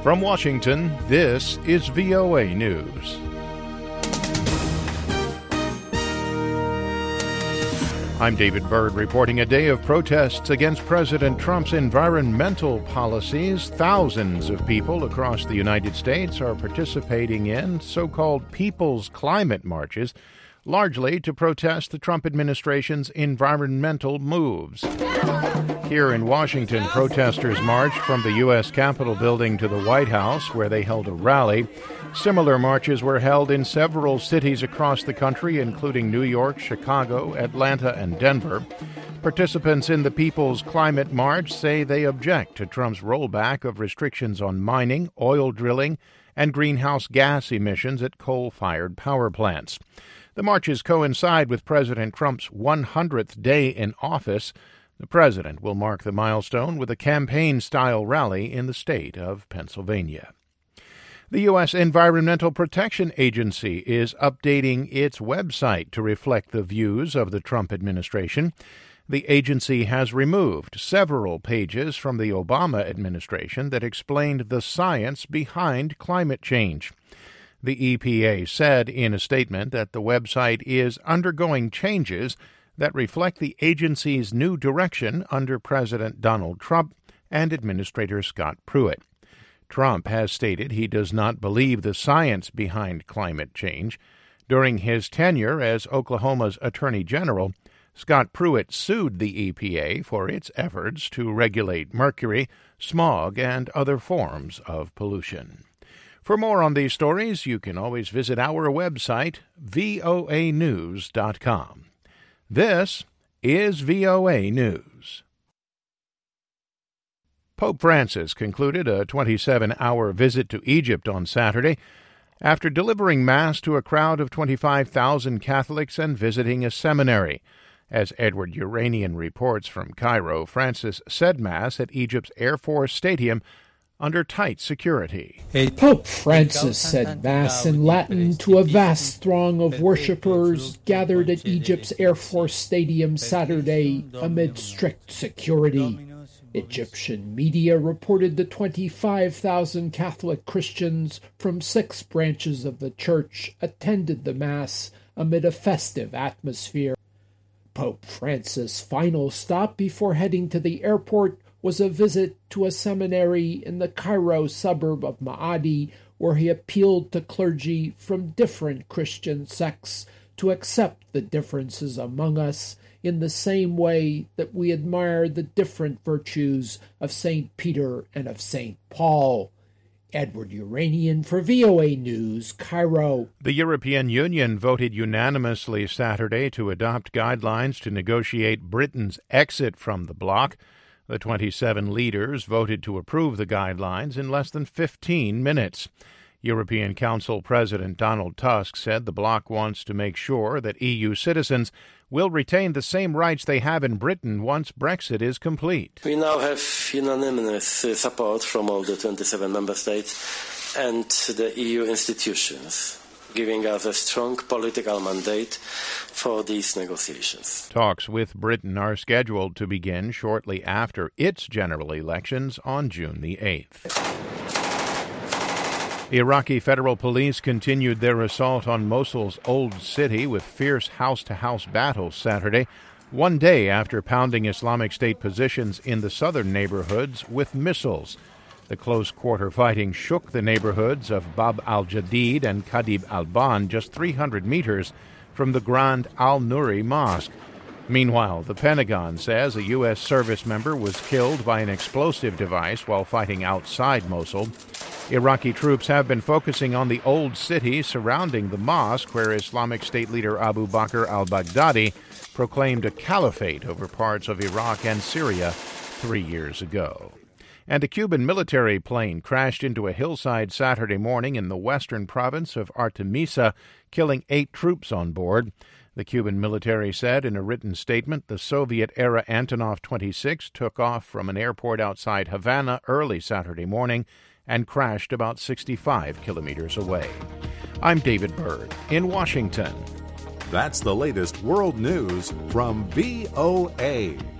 From Washington, this is VOA News. I'm David Byrd reporting a day of protests against President Trump's environmental policies. Thousands of people across the United States are participating in so-called People's Climate Marches, largely to protest the Trump administration's environmental moves. Here in Washington, protesters marched from the U.S. Capitol building to the White House, where they held a rally. Similar marches were held in several cities across the country, including New York, Chicago, Atlanta, and Denver. Participants in the People's Climate March say they object to Trump's rollback of restrictions on mining, oil drilling, and greenhouse gas emissions at coal-fired power plants. The marches coincide with President Trump's 100th day in office. The president will mark the milestone with a campaign-style rally in the state of Pennsylvania. The U.S. Environmental Protection Agency is updating its website to reflect the views of the Trump administration. The agency has removed several pages from the Obama administration that explained the science behind climate change. The EPA said in a statement that the website is undergoing changes that reflect the agency's new direction under President Donald Trump and Administrator Scott Pruitt. Trump has stated he does not believe the science behind climate change. During his tenure as Oklahoma's Attorney General, Scott Pruitt sued the EPA for its efforts to regulate mercury, smog, and other forms of pollution. For more on these stories, you can always visit our website, voanews.com. This is VOA News. Pope Francis concluded a 27-hour visit to Egypt on Saturday after delivering Mass to a crowd of 25,000 Catholics and visiting a seminary. As Edward Uranian reports from Cairo, Francis said Mass at Egypt's Air Force Stadium under tight security. Pope Francis said Mass in Latin to a vast throng of worshippers gathered at Egypt's Air Force Stadium Saturday amid strict security. Egyptian media reported the 25,000 Catholic Christians from 6 branches of the church attended the Mass amid a festive atmosphere. Pope Francis' final stop before heading to the airport was a visit to a seminary in the Cairo suburb of Ma'adi, where he appealed to clergy from different Christian sects to accept the differences among us in the same way that we admire the different virtues of St. Peter and of St. Paul. Edward Uranian for VOA News, Cairo. The European Union voted unanimously Saturday to adopt guidelines to negotiate Britain's exit from the bloc. The 27 leaders voted to approve the guidelines in less than 15 minutes. European Council President Donald Tusk said the bloc wants to make sure that EU citizens will retain the same rights they have in Britain once Brexit is complete. We now have unanimous support from all the 27 member states and the EU institutions, giving us a strong political mandate for these negotiations. Talks with Britain are scheduled to begin shortly after its general elections on June the 8th. Iraqi federal police continued their assault on Mosul's old city with fierce house-to-house battles Saturday, one day after pounding Islamic State positions in the southern neighborhoods with missiles. The close-quarter fighting shook the neighborhoods of Bab al-Jadid and Kadib al-Ban just 300 meters from the Grand al-Nuri Mosque. Meanwhile, the Pentagon says a U.S. service member was killed by an explosive device while fighting outside Mosul. Iraqi troops have been focusing on the old city surrounding the mosque where Islamic State leader Abu Bakr al-Baghdadi proclaimed a caliphate over parts of Iraq and Syria 3 years ago. And a Cuban military plane crashed into a hillside Saturday morning in the western province of Artemisa, killing 8 troops on board. The Cuban military said in a written statement the Soviet-era Antonov 26 took off from an airport outside Havana early Saturday morning and crashed about 65 kilometers away. I'm David Byrd in Washington. That's the latest world news from VOA.